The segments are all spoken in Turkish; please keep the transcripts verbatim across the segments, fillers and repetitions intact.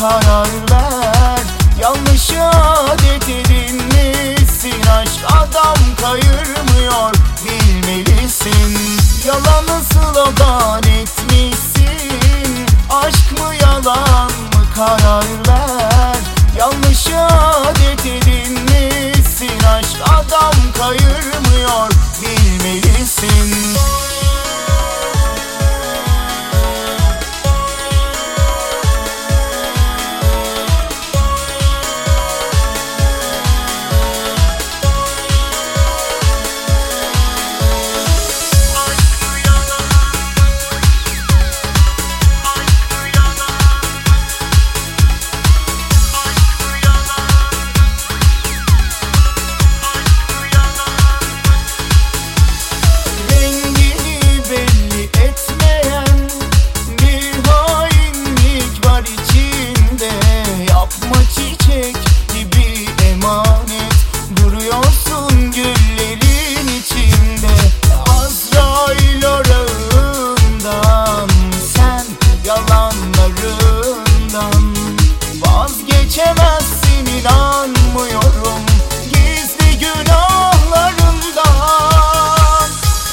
karar ver. Yanlış adet edinmişsin, aşk adam kayırmıyor bilmelisin. Yalanı slogan etmişsin, aşk mı yalan mı karar ver. Yanlış adet edinmişsin, aşk adam kayırmıyor bilmelisin. Vazgeçemezsin, inanmıyorum gizli günahlarından.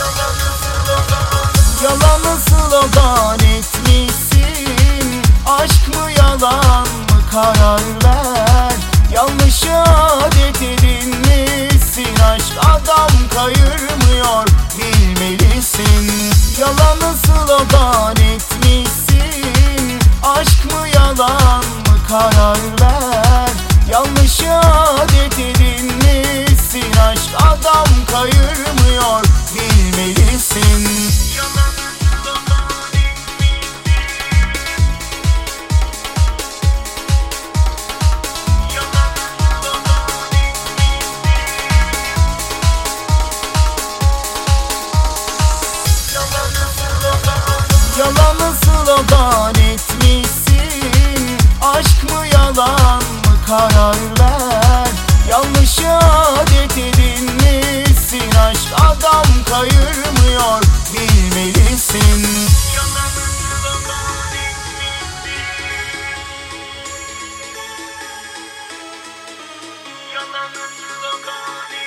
Yalanı slogan etmişsin, aşk mı yalan mı karar ver. Yanlış adet edinmişsin, aşk adam kayırmıyor bilmelisin. Yalanı slogan etmişsin, aşk mı yalan mı karar ver. Yanlış adet edinmişsin, aşk adam kayırmıyor bilmelisin. Yalanı slogan etmişsin, aşk mı yalan mı karar ver. Yanlış adet edinmişsin, aşk adam kayırmıyor bilmelisin. Yalanı slogan etmişsin, yalanı slogan etmişsin.